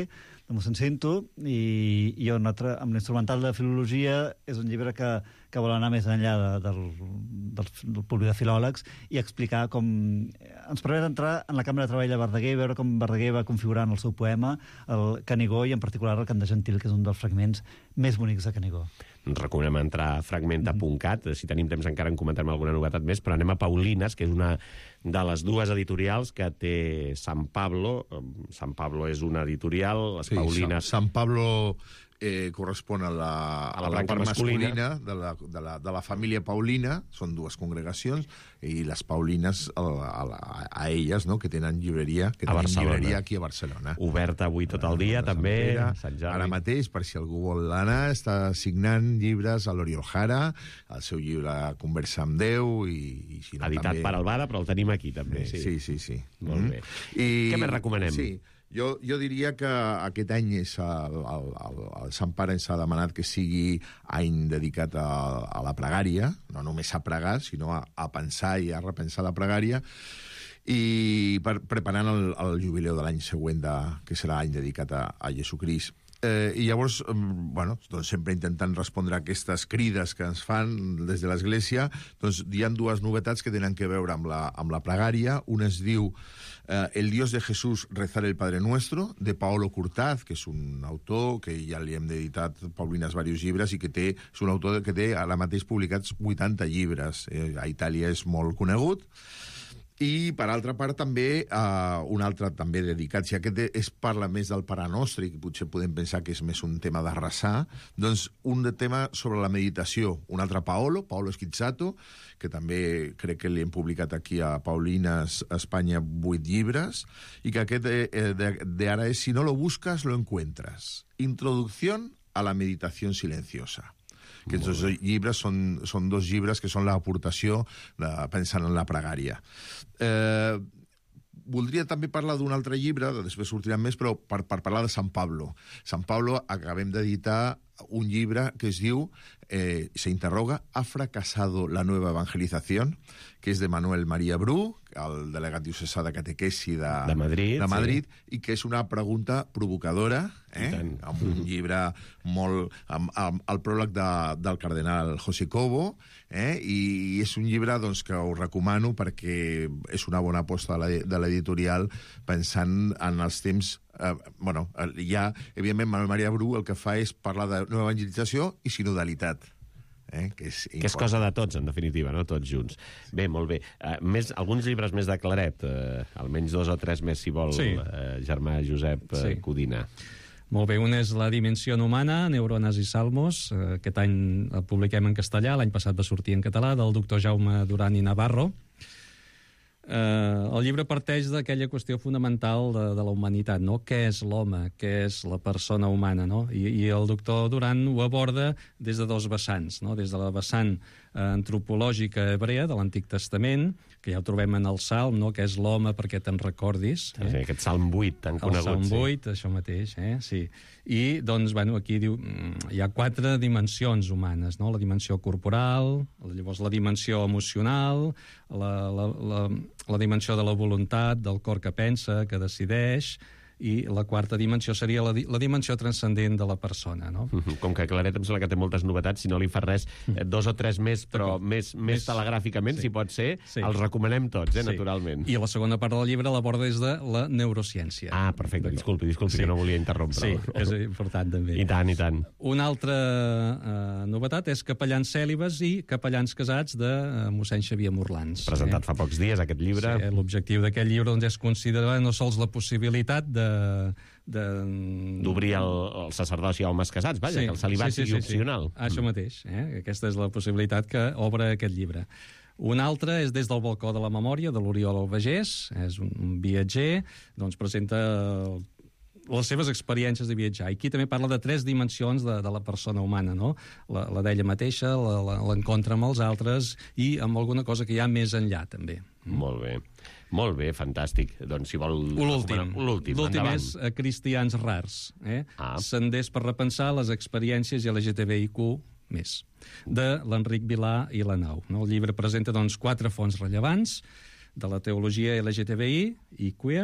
Speaker 9: de mossèn Cinto, i, i un altre, amb l'instrumental de filologia, és un llibre que, que vol anar més enllà de, del, del, del públic de filòlegs i explicar com... Ens permet entrar en la cambra de treball de Verdaguer i veure com Verdaguer va configurar en el seu poema el Canigó i en particular el Cant de Gentil, que és un dels fragments més bonics de Canigó.
Speaker 1: Ens recomanem entrar a fragmenta punt cat. Si tenim temps encara en comentarem alguna novetat més, però anem a Paulines, que és una de les dues editorials que té San Pablo. San Pablo és una editorial, les
Speaker 10: sí,
Speaker 1: Paulines...
Speaker 10: San, San Pablo eh, correspon a la,
Speaker 1: a la,
Speaker 10: a la part masculina,
Speaker 1: masculina
Speaker 10: de, la, de, la, de la família Paulina, són dues congregacions, i les Paulines a, a, a, a elles, no?, que tenen llibreria, que tenen llibreria aquí a Barcelona.
Speaker 1: Oberta avui tot el dia,
Speaker 10: a
Speaker 1: també.
Speaker 10: Sant Jordi. Ara mateix, per si algú vol anar, està signant llibres a l'Oriol Jara, el seu llibre Conversa amb Déu, i, i si no,
Speaker 1: editat
Speaker 10: també...
Speaker 1: per Albada, però el tenim aquí, també. Sí,
Speaker 10: sí, sí. sí.
Speaker 1: Molt
Speaker 10: mm.
Speaker 1: bé.
Speaker 10: I...
Speaker 1: Què més recomanem?
Speaker 10: Sí. Jo, jo diria que aquest any és el, el, el, el Sant Pare ens ha demanat que sigui any dedicat a, a la pregària, no només a pregar, sinó a, a pensar i a repensar la pregària, i per, preparant el, el jubileu de l'any següent, de, que serà any dedicat a, a Jesucrist. Eh, I llavors, bueno, doncs sempre intentant respondre a aquestes crides que ens fan des de l'Església, doncs hi ha dues novetats que tenen que veure amb la, amb la pregària. Una es diu eh, El Dios de Jesús, rezar el Padre Nuestro, de Paolo Curtaz, que és un autor que ja li hem dedicat Paulines diversos llibres i que té, és un autor que té ara mateix publicats vuitanta llibres. Eh, a Itàlia és molt conegut. I, per altra part, també eh, un altre també dedicat, si aquest es parla més del Pare Nostre, i potser podem pensar que és més un tema de resar, doncs un de tema sobre la meditació. Un altre Paolo, Paolo Schizzato, que també crec que li hem publicat aquí a Paulines Espanya vuit llibres, i que aquest eh, de, de ara és Si no lo buscas, lo encuentras. Introducción a la meditación silenciosa. Aquests dos llibres són, són dos llibres que són l'aportació de, pensant en la pregària. Eh, voldria també parlar d'un altre llibre, després sortiran més, però per, per parlar de Sant Pablo. Sant Pablo acabem d'editar un llibre que es diu, eh, se interroga, ¿ha fracasado la nueva evangelización?, que és de Manuel María Bru, el delegat diocesà de catequesi de,
Speaker 1: de Madrid,
Speaker 10: de Madrid
Speaker 1: sí.
Speaker 10: I que és una pregunta provocadora, eh? amb un llibre molt... amb, amb el pròleg de, del cardenal José Cobo, eh? I és un llibre doncs, que us recomano perquè és una bona aposta de l'editorial pensant en els temps... Eh, bueno, ja, evidentment, Manuel María Bru el que fa és parlar de nova evangelització i sinodalitat. Eh, que, és
Speaker 1: que és cosa de tots, en definitiva, no? Tots junts. Bé, molt bé. Uh, més, alguns llibres més de Claret, uh, almenys dos o tres més, si vol, sí. uh, germà Josep uh, sí. Codina.
Speaker 8: Molt bé, un és La dimensió humana, Neurones i Salmos. Uh, aquest any el publiquem en castellà, l'any passat va sortir en català, del doctor Jaume Duran i Navarro. Uh, el llibre parteix d'aquella qüestió fonamental de, de la humanitat, no? Què és l'home? Què és la persona humana, no? I, i el doctor Duran ho aborda des de dos vessants, no? Des de la vessant uh, antropològica hebrea de l'Antic Testament, que ja ho trobem en el Salm, no? Que és l'home perquè te'n recordis.
Speaker 1: Eh? Sí, aquest Salm vuit tan conegut.
Speaker 8: El Salm vuit, sí. Això mateix, eh? Sí. I, doncs, bueno, aquí diu, hi ha quatre dimensions humanes, no? La dimensió corporal, llavors la dimensió emocional, la, la, la, la dimensió de la voluntat, del cor que pensa, que decideix, i la quarta dimensió seria la, di la dimensió transcendent de la persona, no?
Speaker 1: Com que Claret em sembla que té moltes novetats, si no li fa res, eh, dos o tres més, però més, més, més telegràficament, sí. Si pot ser, sí. Els recomanem tots, eh, sí. Naturalment.
Speaker 8: I la segona part del llibre l'aborda des de la neurociència.
Speaker 1: Ah, perfecte, disculpi, disculpi, sí. Que no volia interrompre.
Speaker 8: Sí, és important també.
Speaker 1: I tant, i tant.
Speaker 8: Una altra uh, novetat és Capellans cèlibes i Capellans casats de uh, mossèn Xavier Morlans.
Speaker 1: Presentat eh? fa pocs dies, aquest llibre.
Speaker 8: Sí, l'objectiu d'aquest llibre doncs, és considerar no sols la possibilitat de
Speaker 1: d'obrir el, el sacerdoci a homes casats, vaja, sí, que el celibat sí, sí, sigui sí, opcional.
Speaker 8: Sí. Això mateix, eh? Aquesta és la possibilitat que obre aquest llibre. Un altre és Des del balcó de la memòria, de l'Oriol Albagés, és un, un viatger, doncs presenta les seves experiències de viatjar. I aquí també parla de tres dimensions de, de la persona humana, no? La, la d'ella mateixa, l'encontre amb els altres i amb alguna cosa que hi ha més enllà, també.
Speaker 1: Molt bé. Molt bé, fantàstic. Doncs si vol...
Speaker 8: L'últim.
Speaker 1: L'últim
Speaker 8: és uh, Cristians rars. Eh?
Speaker 1: Ah.
Speaker 8: Senders per repensar les experiències L G T B I Q més, de l'Enric Vilà i la Nau. No? El llibre presenta doncs, quatre fonts rellevants de la teologia L G T B I i queer,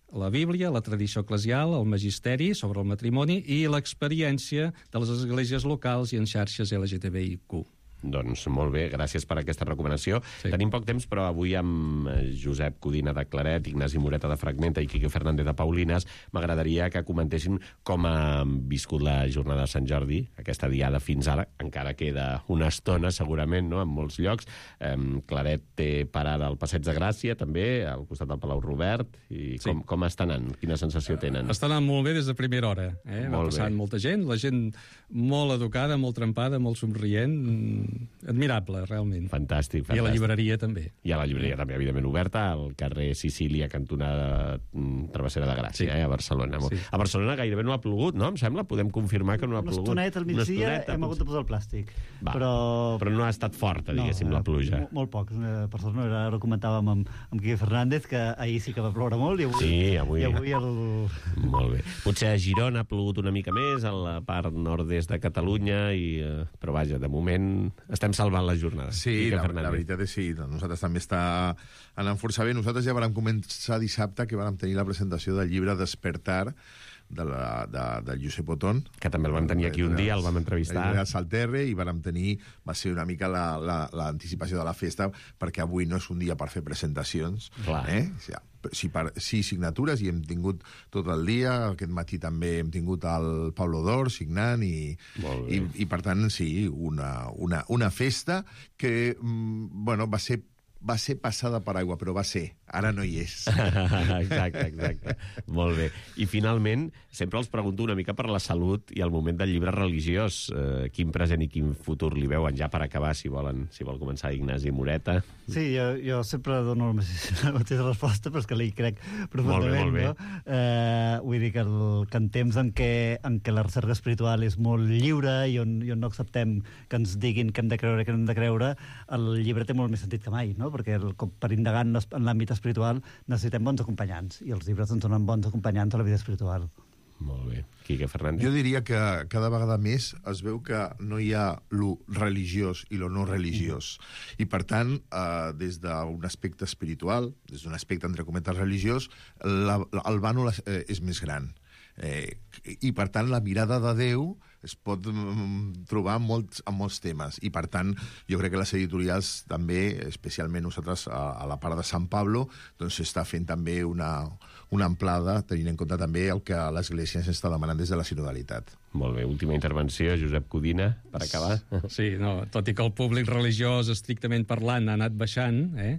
Speaker 8: la Bíblia, la tradició eclesial, el magisteri sobre el matrimoni i l'experiència de les esglésies locals i en xarxes L G T B I Q.
Speaker 1: Doncs molt bé, gràcies per aquesta recomanació. Sí. Tenim poc temps, però avui amb Josep Codina de Claret, Ignasi Moreta de Fragmenta i Quique Fernández de Paulines m'agradaria que comentessin com ha viscut la jornada de Sant Jordi, aquesta diada fins ara. Encara queda una estona, segurament, no?, en molts llocs. Eh, Claret té parada al Passeig de Gràcia, també, al costat del Palau Robert. I sí. com, com està anant? Quina sensació tenen?
Speaker 8: Està anant molt bé des de primera hora. Eh? Va passant bé. Molta gent, la gent molt educada, molt trempada, molt somrient, admirable, realment.
Speaker 1: Fantàstic, fantàstic.
Speaker 8: I a la llibreria també.
Speaker 1: I a la llibreria també, evidentment, oberta, al carrer Sicília, cantonada Travessera de Gràcia, sí. eh, a Barcelona. Sí. A Barcelona gairebé no ha plogut, no? Em sembla, podem confirmar que no ha
Speaker 9: una
Speaker 1: plogut.
Speaker 9: Una estoneta al migdia hem hagut de posar el plàstic.
Speaker 1: Va,
Speaker 9: però...
Speaker 1: però no ha estat forta, diguéssim, no, la pluja.
Speaker 9: Molt, molt poc. Per sort, ara ho comentàvem amb, amb Quique Fernández, que ahir sí que va ploure molt, i avui...
Speaker 1: Sí, avui...
Speaker 9: I avui el...
Speaker 1: Molt bé. Potser a Girona ha plogut una mica més, a la part nord-est de Catalunya, i, però vaja, de moment estem salvant la jornada.
Speaker 10: Sí, la, la veritat és sí. Nosaltres també està anant força bé. Nosaltres ja vam començar dissabte, que vam tenir la presentació del llibre Despertar, de, la, de, de Josep Otón.
Speaker 1: Que també el vam tenir aquí un dia, el vam entrevistar.
Speaker 10: El Salterre, i vam tenir... Va ser una mica l'anticipació la, la, de la festa, perquè avui no és un dia per fer presentacions.
Speaker 1: Clar.
Speaker 10: Eh? O sigui, sí, per, sí, signatures, i hem tingut tot el dia. Aquest matí també hem tingut el Pablo Dor signant, i, i, i per tant, sí, una, una, una festa que, bueno, va ser va ser passada per aigua, però va ser. Ara no hi és.
Speaker 1: Exacte, exacte. Molt bé. I finalment, sempre els pregunto una mica per la salut i el moment del llibre religiós. Eh, quin present i quin futur li veuen? Ja per acabar, si volen, si vol començar Ignasi Moreta.
Speaker 9: Sí, jo, jo sempre dono la mateixa, la mateixa resposta, però és que l'hi crec profundament.
Speaker 1: Molt bé, molt bé.
Speaker 9: No? Eh, vull dir que, el, que en temps en què, en què la recerca espiritual és molt lliure i on, i on no acceptem que ens diguin que hem de creure que no hem de creure, el llibre té molt més sentit que mai, no? Perquè el, per indagar en l'àmbit espiritual necessitem bons acompanyants, i els llibres ens donen bons acompanyants a la vida espiritual.
Speaker 1: Molt bé. Quique Fernández?
Speaker 10: Jo diria que cada vegada més es veu que no hi ha lo religiós i lo no religiós. I, per tant, eh, des d'un aspecte espiritual, des d'un aspecte, entre cometes, religiós, la, la, el vànol eh, és més gran. Eh, I, per tant, la mirada de Déu es pot mm, trobar en molts, en molts temes. I, per tant, jo crec que les editorials també, especialment nosaltres a, a la part de Sant Pablo, doncs s'està fent també una, una amplada, tenint en compte també el que l'Església s'està demanant des de la sinodalitat.
Speaker 1: Molt bé. Última intervenció, Josep Codina, per acabar.
Speaker 8: Sí, no, tot i que el públic religiós, estrictament parlant, ha anat baixant, eh?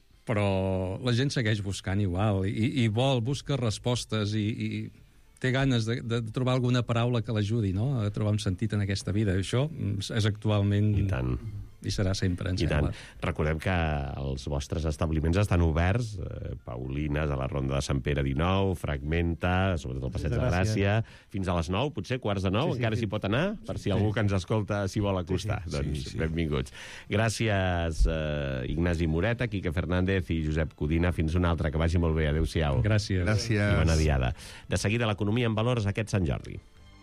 Speaker 8: Però la gent segueix buscant igual, i, i vol, busca respostes, i... i té ganes de, de trobar alguna paraula que l'ajudi, no?, a trobar un sentit en aquesta vida. Això és actualment...
Speaker 1: I tant.
Speaker 8: I serà sempre, em
Speaker 1: I
Speaker 8: sembla.
Speaker 1: tant. Recordem que els vostres establiments estan oberts, eh, Paulines, a la Ronda de Sant Pere dinou, Fragmenta, sobretot el Passeig de Gràcia, fins a les nou, potser, quarts de nou, sí, sí, encara s'hi sí. pot anar, per si sí. algú que ens escolta s'hi vol acostar. Sí, sí. Doncs sí, sí. benvinguts. Gràcies, eh, Ignasi Moreta, Quique Fernández i Josep Codina. Fins una altra, que vagi molt bé. Adéu-siau.
Speaker 8: Gràcies.
Speaker 10: Gràcies.
Speaker 1: I bona diada. De seguida, l'economia en valors aquest Sant Jordi.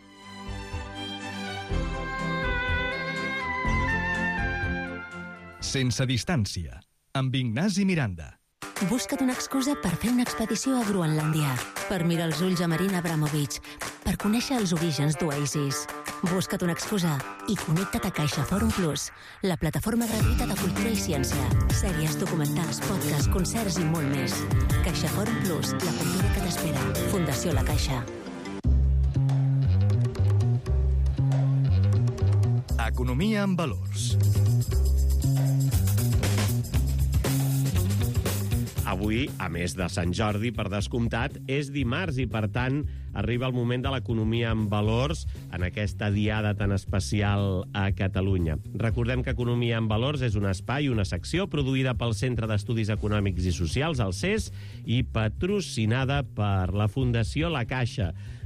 Speaker 2: Sense distància, amb Ignasi Miranda.
Speaker 11: Busca't una excusa per fer una expedició a Groenlàndia, per mirar els ulls a Marina Abramovic, per conèixer els orígens d'Oasis. Busca't una excusa i connecta't a CaixaForum Plus, la plataforma gratuïta de cultura i ciència, sèries, documentals, podcasts, concerts i molt més. CaixaForum Plus, la cultura que t'espera. Fundació La Caixa.
Speaker 2: Economia en valors.
Speaker 1: Avui, a més de Sant Jordi, per descomptat, és dimarts i, per tant, arriba el moment de l'economia en valors en aquesta diada tan especial a Catalunya. Recordem que Economia en Valors és un espai, una secció produïda pel Centre d'Estudis Econòmics i Socials, el C E S, i patrocinada per la Fundació La Caixa.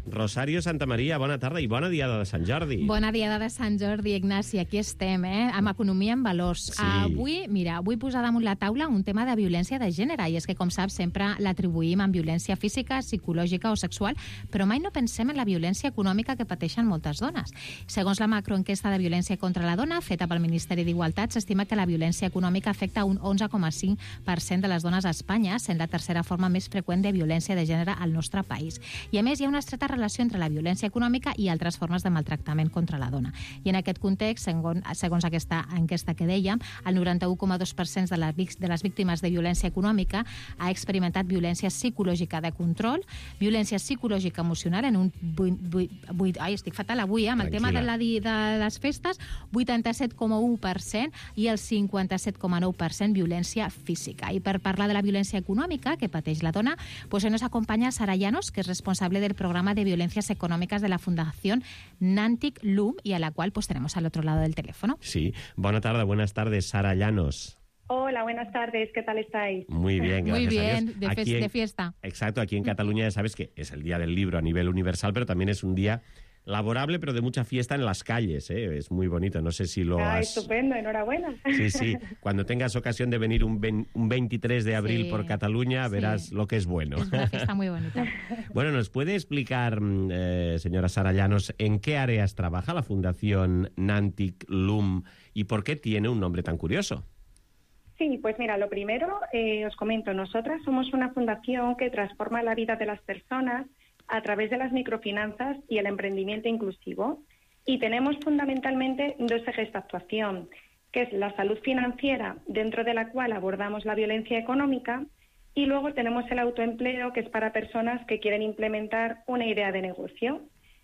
Speaker 1: Rosario Santamaria, bona tarda i bona diada de Sant Jordi.
Speaker 12: Bona diada de Sant Jordi, Ignasi. Aquí estem, eh? Amb economia en valors.
Speaker 1: Sí.
Speaker 12: Avui, mira, vull posar damunt la taula un tema de violència de gènere, i és que, com saps, sempre l'atribuïm amb violència física, psicològica o sexual, però mai no pensem en la violència econòmica que pateixen moltes dones. Segons la macroenquesta de violència contra la dona, feta pel Ministeri d'Igualtat, s'estima que la violència econòmica afecta un onze coma cinc per cent de les dones a Espanya, sent la tercera forma més freqüent de violència de gènere al nostre país. I, a més, hi ha una estreta relació entre la violència econòmica i altres formes de maltractament contra la dona. I en aquest context, segons, segons aquesta enquesta que dèiem, el noranta-u coma dos per cent de, la, de les víctimes de violència econòmica ha experimentat violència psicològica de control, violència psicològica emocional en un... vuit, ai, estic fatal avui, eh, amb el tema de, la, de les festes, vuitanta-set coma u per cent i el cinquanta-set coma nou per cent violència física. I per parlar de la violència econòmica que pateix la dona, pues hoy nos acompaña Sara Llanos, que es responsable del programa de violencias económicas de la Fundación Nantic Lum, y a la cual pues tenemos al otro lado del teléfono.
Speaker 1: Sí, buena tarde, buenas tardes, Sara Llanos.
Speaker 13: Hola, buenas tardes, ¿qué tal estáis?
Speaker 1: Muy bien, gracias.
Speaker 12: Muy bien,
Speaker 1: a Dios.
Speaker 12: de, en, de fiesta.
Speaker 1: Exacto, aquí en Cataluña ya sabes que es el Día del Libro a nivel universal, pero también es un día laborable, pero de mucha fiesta en las calles, ¿eh? Es muy bonito, no sé si lo
Speaker 13: ah,
Speaker 1: has...
Speaker 13: estupendo, enhorabuena.
Speaker 1: Sí, sí, cuando tengas ocasión de venir un, un veintitrés de abril
Speaker 12: sí,
Speaker 1: por Cataluña, verás
Speaker 12: sí.
Speaker 1: lo que es bueno.
Speaker 12: Es una fiesta muy bonita.
Speaker 1: Bueno, ¿nos puede explicar, eh, señora Sara Llanos, en qué áreas trabaja la Fundación Nantic Lum y por qué tiene un nombre tan curioso?
Speaker 13: Sí, pues mira, lo primero, eh, os comento, nosotras somos una fundación que transforma la vida de las personas a través de las microfinanzas y el emprendimiento inclusivo. Y tenemos fundamentalmente dos ejes de actuación, que es la salud financiera, dentro de la cual abordamos la violencia económica, y luego tenemos el autoempleo, que es para personas que quieren implementar una idea de negocio.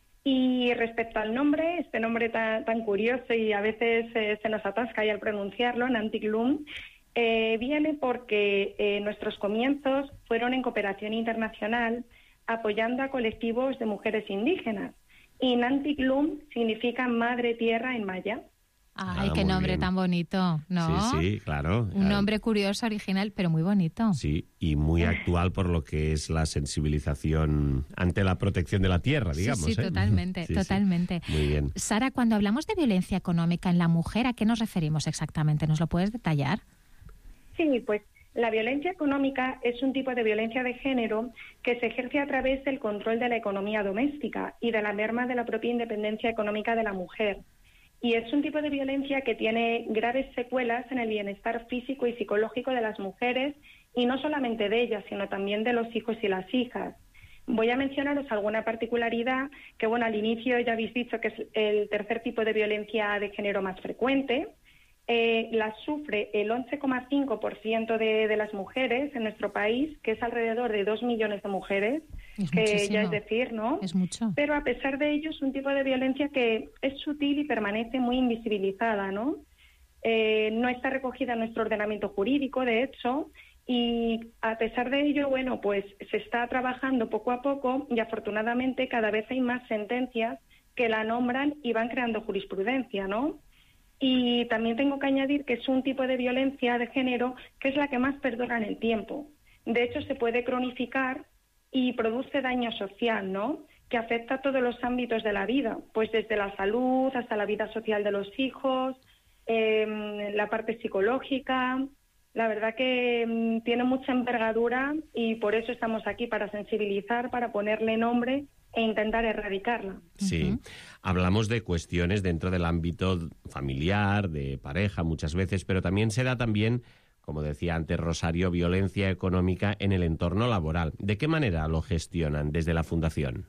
Speaker 13: Y respecto al nombre, este nombre tan, tan curioso y a veces eh, se nos atasca ahí al pronunciarlo, Nantic Lum, eh, viene porque eh, nuestros comienzos fueron en cooperación internacional, apoyando a colectivos de mujeres indígenas. Y Nantic Lum significa madre tierra en maya.
Speaker 12: Ay,
Speaker 1: Ah,
Speaker 12: qué
Speaker 1: muy
Speaker 12: nombre
Speaker 1: bien.
Speaker 12: tan bonito, ¿no?
Speaker 1: Sí, sí, claro.
Speaker 12: Un nombre curioso, original, pero muy bonito.
Speaker 1: Sí, y muy actual por lo que es la sensibilización ante la protección de la tierra, digamos.
Speaker 12: Sí, sí,
Speaker 1: ¿eh?
Speaker 12: totalmente,
Speaker 1: Sí, sí.
Speaker 12: totalmente.
Speaker 1: Muy bien.
Speaker 12: Sara, cuando hablamos de violencia económica en la mujer, ¿a qué nos referimos exactamente? ¿Nos lo puedes detallar?
Speaker 13: Sí, pues la violencia económica es un tipo de violencia de género que se ejerce a través del control de la economía doméstica y de la merma de la propia independencia económica de la mujer. Y es un tipo de violencia que tiene graves secuelas en el bienestar físico y psicológico de las mujeres, y no solamente de ellas, sino también de los hijos y las hijas. Voy a mencionaros alguna particularidad que, bueno, al inicio ya habéis dicho que es el tercer tipo de violencia de género más frecuente. Eh, la sufre el once coma cinco por ciento de, de las mujeres en nuestro país, que es alrededor de dos millones de mujeres,
Speaker 12: Es
Speaker 13: que
Speaker 12: muchísimo.
Speaker 13: ya es decir, ¿no?
Speaker 12: Es mucho.
Speaker 13: Pero a pesar de ello es un tipo de violencia que es sutil y permanece muy invisibilizada, ¿no? Eh, no está recogida en nuestro ordenamiento jurídico, de hecho, y a pesar de ello, bueno, pues se está trabajando poco a poco y afortunadamente cada vez hay más sentencias que la nombran y van creando jurisprudencia, ¿no? Y también tengo que añadir que es un tipo de violencia de género que es la que más perdura en el tiempo. De hecho, se puede cronificar y produce daño social, ¿no?, que afecta a todos los ámbitos de la vida, pues desde la salud hasta la vida social de los hijos, eh, la parte psicológica. La verdad que mm, tiene mucha envergadura y por eso estamos aquí, para sensibilizar, para ponerle nombre e intentar erradicarla.
Speaker 1: Sí, uh-huh. Hablamos de cuestiones dentro del ámbito familiar, de pareja muchas veces, pero también se da también, como decía antes Rosario, violencia económica en el entorno laboral. ¿De qué manera lo gestionan desde la Fundación?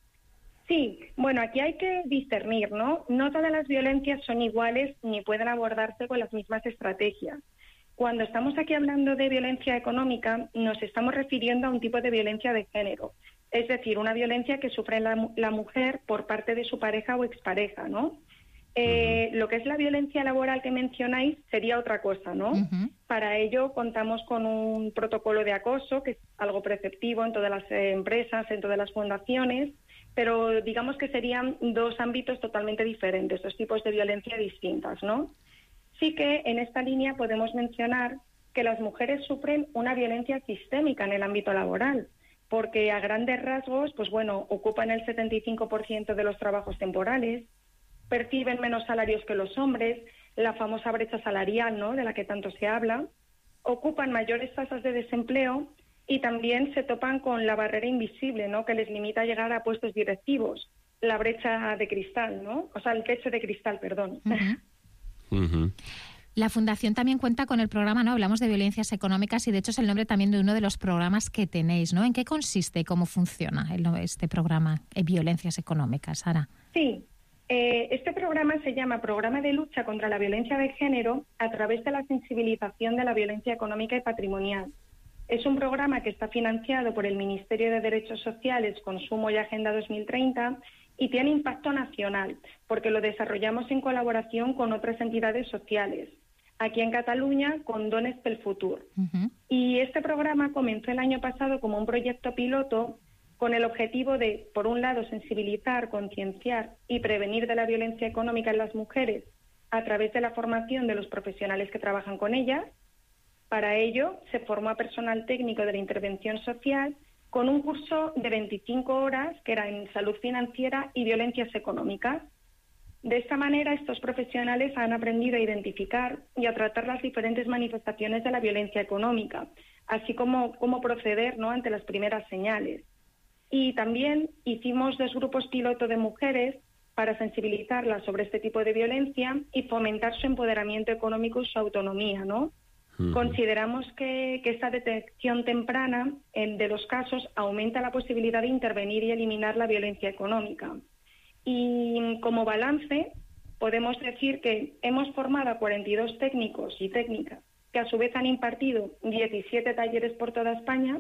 Speaker 13: Sí, bueno, aquí hay que discernir, ¿no? No todas las violencias son iguales ni pueden abordarse con las mismas estrategias. Cuando estamos aquí hablando de violencia económica, nos estamos refiriendo a un tipo de violencia de género. Es decir, una violencia que sufre la, la mujer por parte de su pareja o expareja, ¿no? Eh, uh-huh. Lo que es la violencia laboral que mencionáis sería otra cosa, ¿no? Uh-huh. Para ello contamos con un protocolo de acoso, que es algo preceptivo en todas las eh, empresas, en todas las fundaciones, pero digamos que serían dos ámbitos totalmente diferentes, dos tipos de violencia distintas, ¿no? Sí que en esta línea podemos mencionar que las mujeres sufren una violencia sistémica en el ámbito laboral, porque a grandes rasgos, pues bueno, ocupan el setenta y cinco por ciento de los trabajos temporales, perciben menos salarios que los hombres, la famosa brecha salarial, ¿no?, de la que tanto se habla, ocupan mayores tasas de desempleo y también se topan con la barrera invisible, ¿no?, que les limita a llegar a puestos directivos, la brecha de cristal, ¿no? O sea, el techo de cristal, perdón.
Speaker 12: Uh-huh. Uh-huh. La Fundación también cuenta con el programa, ¿no? Hablamos de violencias económicas y de hecho es el nombre también de uno de los programas que tenéis, ¿no? ¿En qué consiste y cómo funciona el, este programa de violencias económicas, Sara?
Speaker 13: Sí, eh, este programa se llama Programa de Lucha contra la Violencia de Género a través de la sensibilización de la violencia económica y patrimonial. Es un programa que está financiado por el Ministerio de Derechos Sociales, Consumo y Agenda dos mil treinta y tiene impacto nacional, porque lo desarrollamos en colaboración con otras entidades sociales. Aquí en Cataluña, con Dones pel Futur. Uh-huh. Y este programa comenzó el año pasado como un proyecto piloto con el objetivo de, por un lado, sensibilizar, concienciar y prevenir de la violencia económica en las mujeres a través de la formación de los profesionales que trabajan con ellas. Para ello, se formó a personal técnico de la intervención social con un curso de veinticinco horas que era en salud financiera y violencias económicas. De esta manera, estos profesionales han aprendido a identificar y a tratar las diferentes manifestaciones de la violencia económica, así como cómo proceder, ¿no?, ante las primeras señales. Y también hicimos dos grupos piloto de mujeres para sensibilizarlas sobre este tipo de violencia y fomentar su empoderamiento económico y su autonomía, ¿no? Uh-huh. Consideramos que, que esta detección temprana en, de los casos aumenta la posibilidad de intervenir y eliminar la violencia económica. Y como balance, podemos decir que hemos formado a cuarenta y dos técnicos y técnicas que a su vez han impartido diecisiete talleres por toda España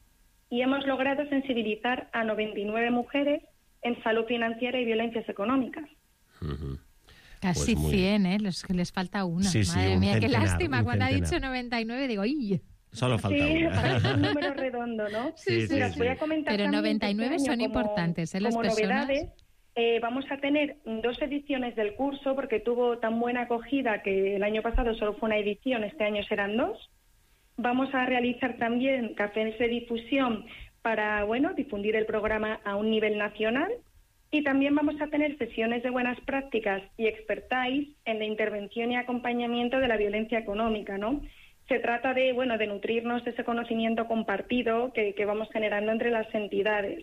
Speaker 13: y hemos logrado sensibilizar a noventa y nueve mujeres en salud financiera y violencias económicas.
Speaker 1: Uh-huh.
Speaker 12: Casi
Speaker 1: pues muy...
Speaker 12: cien, ¿eh? Los que les falta una.
Speaker 1: Sí, sí,
Speaker 12: Madre
Speaker 1: un
Speaker 12: mía,
Speaker 1: centenar,
Speaker 12: qué lástima. Cuando
Speaker 1: centenar.
Speaker 12: ha dicho noventa y nueve, digo, ¡ay!
Speaker 1: Solo falta
Speaker 13: sí,
Speaker 1: una.
Speaker 13: parece un número redondo, ¿no?
Speaker 1: Sí, sí,
Speaker 13: Mira,
Speaker 1: sí,
Speaker 13: os voy a
Speaker 1: sí.
Speaker 13: comentar
Speaker 12: Pero
Speaker 13: también
Speaker 12: noventa y nueve
Speaker 13: este
Speaker 12: son
Speaker 13: año como,
Speaker 12: importantes, ¿eh? Las
Speaker 13: como
Speaker 12: personas...
Speaker 13: novedades, eh, vamos a tener dos ediciones del curso porque tuvo tan buena acogida que el año pasado solo fue una edición, este año serán dos. Vamos a realizar también cafés de difusión para, bueno, difundir el programa a un nivel nacional. Y también vamos a tener sesiones de buenas prácticas y expertise en la intervención y acompañamiento de la violencia económica, ¿no? Se trata de, bueno, de nutrirnos de ese conocimiento compartido que, que vamos generando entre las entidades.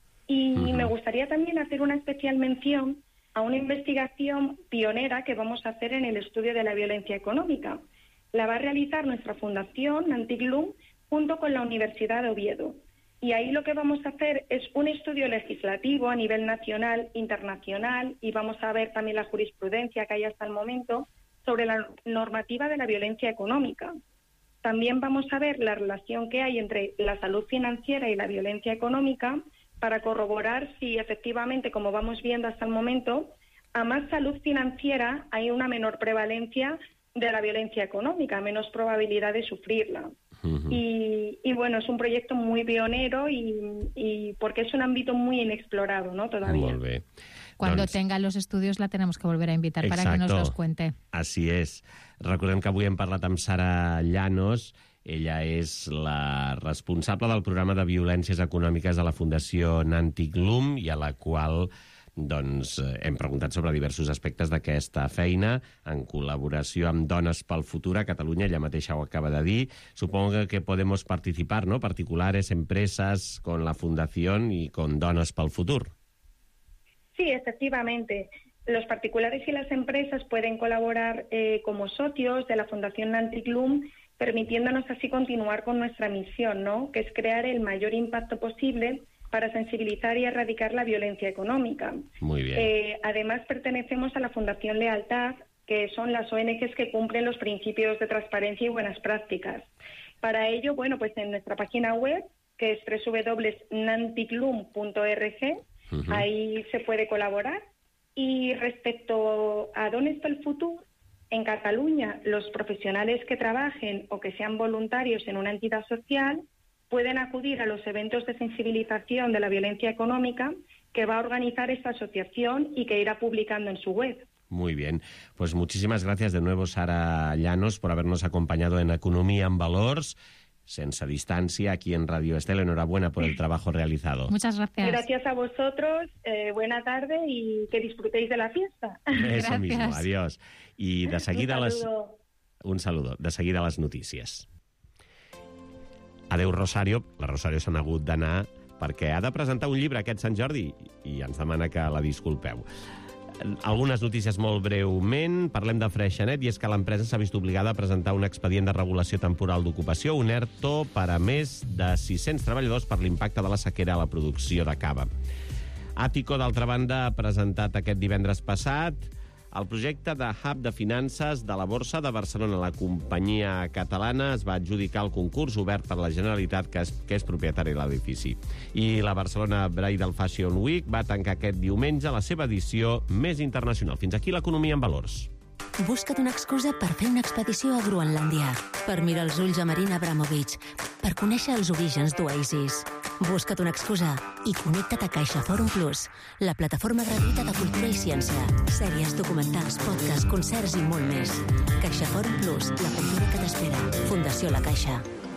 Speaker 13: Y uh-huh. me gustaría también hacer una especial mención a una investigación pionera que vamos a hacer en el estudio de la violencia económica. La va a realizar nuestra fundación, Nantiglum, junto con la Universidad de Oviedo. Y ahí lo que vamos a hacer es un estudio legislativo a nivel nacional, internacional, y vamos a ver también la jurisprudencia que hay hasta el momento sobre la normativa de la violencia económica. También vamos a ver la relación que hay entre la salud financiera y la violencia económica para corroborar si efectivamente, como vamos viendo hasta el momento, a más salud financiera hay una menor prevalencia de la violencia económica, menos probabilidad de sufrirla. Uh-huh. Y, y bueno, es un proyecto muy pionero y, y porque es un ámbito muy inexplorado, ¿no? Todavía.
Speaker 1: Molt bé.
Speaker 12: Cuando
Speaker 1: doncs...
Speaker 12: tenga los estudios la tenemos que volver a invitar
Speaker 1: Exacto.
Speaker 12: para que nos los cuente.
Speaker 1: Així és. Recordem que avui hem parlat amb Sara Llanos. Ella és la responsable del programa de violències econòmiques de la Fundació Nantiglum i a la qual doncs, hem preguntat sobre diversos aspectes d'aquesta feina en col·laboració amb Dones pel Futur a Catalunya. Ella mateixa ho acaba de dir. Supongo que podemos participar, ¿no? Particulares, empresas, con la Fundación y con Dones pel Futur.
Speaker 13: Sí, efectivamente. Los particulares y las empresas pueden colaborar eh, como socios de la Fundación Nantiglum, permitiéndonos así continuar con nuestra misión, ¿no? Que es crear el mayor impacto posible para sensibilizar y erradicar la violencia económica.
Speaker 1: Muy bien.
Speaker 13: Eh, además, pertenecemos a la Fundación Lealtad, que son las O N Ges que cumplen los principios de transparencia y buenas prácticas. Para ello, bueno, pues en nuestra página web, que es doble u doble u doble u punto nantiglum punto org, uh-huh. ahí se puede colaborar. Y respecto a Dones pel Futur, en Cataluña, los profesionales que trabajen o que sean voluntarios en una entidad social pueden acudir a los eventos de sensibilización de la violencia económica que va a organizar esta asociación y que irá publicando en su web.
Speaker 1: Muy bien. Pues muchísimas gracias de nuevo, Sara Llanos, por habernos acompañado en Economía en Valors. sense distància, aquí en Radio Estel. Enhorabuena por el trabajo realizado.
Speaker 12: Muchas gracias.
Speaker 13: Gracias a vosotros, eh, buena tarde y que disfrutéis de la fiesta.
Speaker 1: Eso mismo, adiós. I de seguida
Speaker 13: Un
Speaker 1: les...
Speaker 13: saludo.
Speaker 1: Un saludo. De seguida les notícies. Adeu, Rosario. La Rosario s'ha hagut d'anar perquè ha de presentar un llibre aquest Sant Jordi i ens demana que la disculpeu. Algunes notícies molt breument. Parlem de Freixenet, i és que l'empresa s'ha vist obligada a presentar un expedient de regulació temporal d'ocupació, un ERTO, per a més de sis-cents treballadors per l'impacte de la sequera a la producció de cava. Àtico, d'altra banda, ha presentat aquest divendres passat el projecte de hub de finances de la Borsa de Barcelona. La companyia catalana es va adjudicar el concurs obert per la Generalitat, que és, que és propietària de l'edifici. I la Barcelona Bridal Fashion Week va tancar aquest diumenge la seva edició més internacional. Fins aquí l'economia en valors.
Speaker 11: Busca't una excusa per fer una expedició a Groenlàndia, per mirar els ulls a Marina Abramovic, per conèixer els orígens d'Oasis. Busca't una excusa i connecta't a CaixaForum Plus, la plataforma gratuïta de cultura i ciència, sèries, documentals, podcasts, concerts i molt més. CaixaForum Plus, la cultura que t'espera. Fundació La Caixa.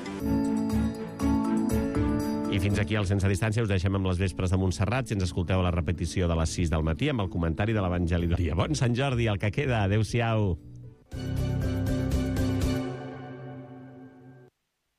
Speaker 1: I fins aquí el Sense Distància. Us deixem amb les vespres de Montserrat. Si ens escolteu a la repetició de les sis del matí amb el comentari de l'Evangeli del dia. Bon Sant Jordi, el que queda. Adéu-siau.